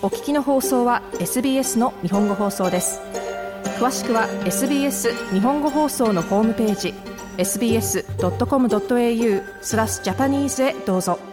お聞きの放送は SBS の日本語放送です。詳しくは SBS 日本語放送のホームページ sbs.com.au/Japanese へどうぞ。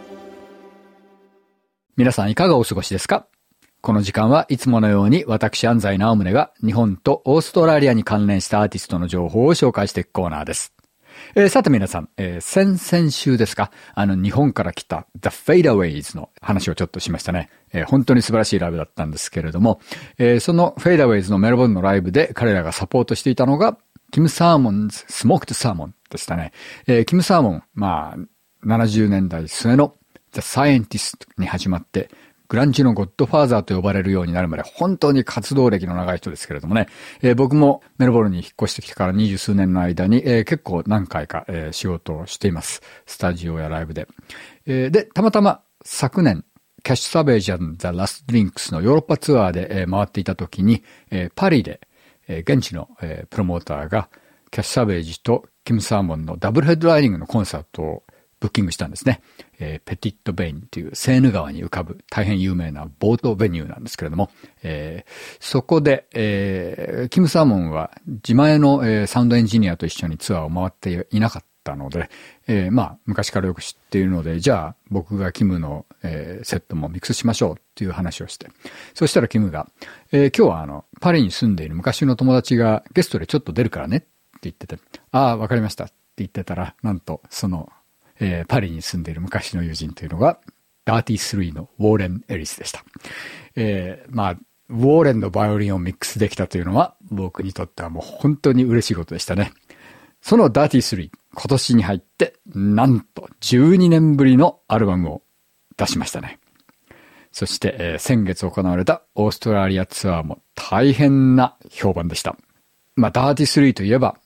皆さんいかがお過ごしですか？この時間はいつものように私安西直宗が日本とオーストラリアに関連したアーティストの情報を紹介していくコーナーです。さて皆さん、先々週ですか、日本から来た The Fadeaways の話をちょっとしましたね。本当に素晴らしいライブだったんですけれども、その Fadeaways のメルボルンのライブで彼らがサポートしていたのがキム・サーモンズスモークドサーモンでしたね。キム・サーモン、70年代末の The Scientist に始まってグランジのゴッドファーザーと呼ばれるようになるまで本当に活動歴の長い人ですけれどもね、僕もメルボルンに引っ越してきてから20数年の間に、結構何回か、仕事をしています。スタジオやライブで。で、たまたま昨年、キャッシュ・サベージ&ザ・ラスト・ドリンクスのヨーロッパツアーで、回っていた時に、パリで、現地の、プロモーターがキャッシュ・サベージとキム・サーモンのダブルヘッドライニングのコンサートをブッキングしたんですね。ペティットベインというセーヌ川に浮かぶ大変有名なボートベニューなんですけれども、そこで、キム・サーモンは自前の、サウンドエンジニアと一緒にツアーを回っていなかったので、昔からよく知っているので、じゃあ僕がキムの、セットもミックスしましょうっていう話をして、そしたらキムが、今日はパリに住んでいる昔の友達がゲストでちょっと出るからねって言ってて、わかりましたって言ってたら、なんとそのパリに住んでいる昔の友人というのがダーティー3のウォーレン・エリスでした。ウォーレンのバイオリンをミックスできたというのは僕にとってはもう本当に嬉しいことでしたね。そのダーティー3、今年に入ってなんと12年ぶりのアルバムを出しましたね。そして、先月行われたオーストラリアツアーも大変な評判でした。ダーティー3といえば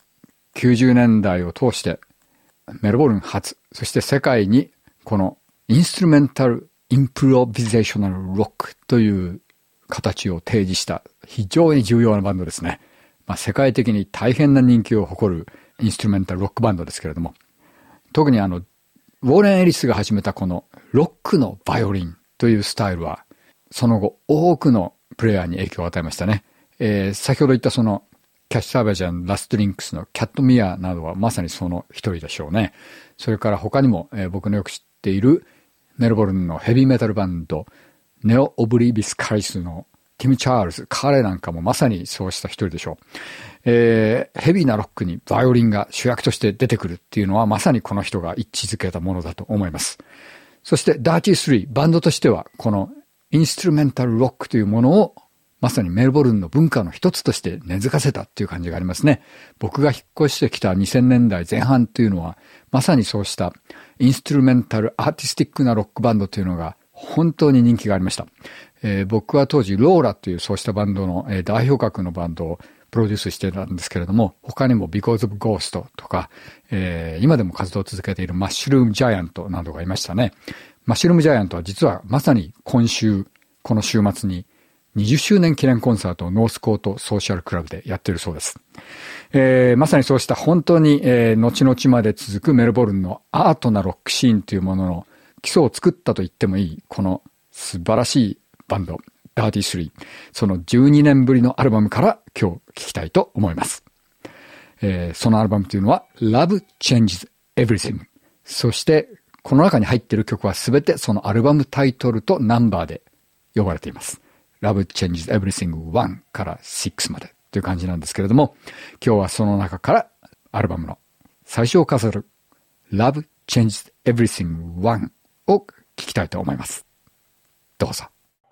90年代を通してメルボルン初、そして世界にこのインストゥルメンタルインプロビゼーショナルロックという形を提示した非常に重要なバンドですね。世界的に大変な人気を誇るインストゥルメンタルロックバンドですけれども、特にウォーレン・エリスが始めたこのロックのバイオリンというスタイルはその後多くのプレイヤーに影響を与えましたね。先ほど言ったそのキャッシュ・サーベージ&ラスト・リンクスのキャット・ミアなどはまさにその一人でしょうね。それから他にも、僕のよく知っているメルボルンのヘビーメタルバンドネオ・オブリビス・カリスのティム・チャールズ、彼なんかもまさにそうした一人でしょう。ヘビーなロックにバイオリンが主役として出てくるっていうのはまさにこの人が一致づけたものだと思います。そしてダーティー3、バンドとしてはこのインストゥルメンタルロックというものをまさにメルボルンの文化の一つとして根付かせたっていう感じがありますね。僕が引っ越してきた2000年代前半というのは、まさにそうしたインストゥルメンタルアーティスティックなロックバンドというのが本当に人気がありました。僕は当時ローラというそうしたバンドの、代表格のバンドをプロデュースしてたんですけれども、他にも Because of Ghost とか、今でも活動を続けているマッシュルームジャイアントなどがいましたね。マッシュルームジャイアントは実はまさにこの週末に20周年記念コンサートをノースコートソーシャルクラブでやっているそうです。まさにそうした本当に、後々まで続くメルボルンのアートなロックシーンというものの基礎を作ったと言ってもいいこの素晴らしいバンドダーティー3、その12年ぶりのアルバムから今日聞きたいと思います。そのアルバムというのは Love Changes Everything、 そしてこの中に入っている曲はすべてそのアルバムタイトルとナンバーで呼ばれています。Love Changes Everything 1から6までという感じなんですけれども、今日はその中からアルバムの最初を飾る Love Changes Everything 1を聞きたいと思います。どうぞ。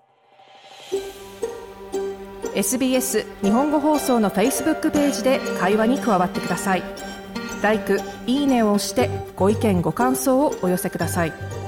SBS 日本語放送の Facebook ページで会話に加わってください。LIKE、いいねを押してご意見ご感想をお寄せください。